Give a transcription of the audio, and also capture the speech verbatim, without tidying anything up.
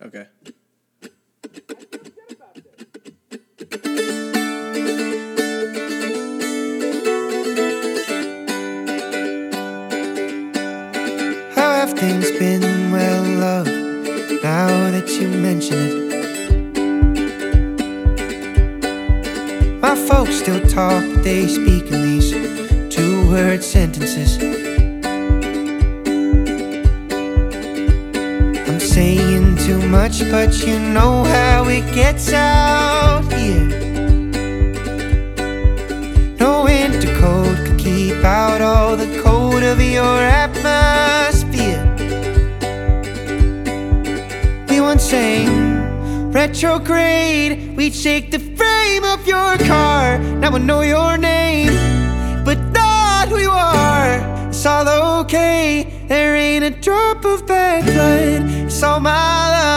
Okay. How have things been, well, love, now that you mention it? My folks still talk, but they speak in these two-word sentences. I'm saying too much, but you know how it gets out here. No winter coat could keep out all the cold of your atmosphere. We once sang retrograde, we'd shake the frame of your car. Now I know your name, but not who you are. It's all okay, there ain't a drop of bad blood. It's all my love.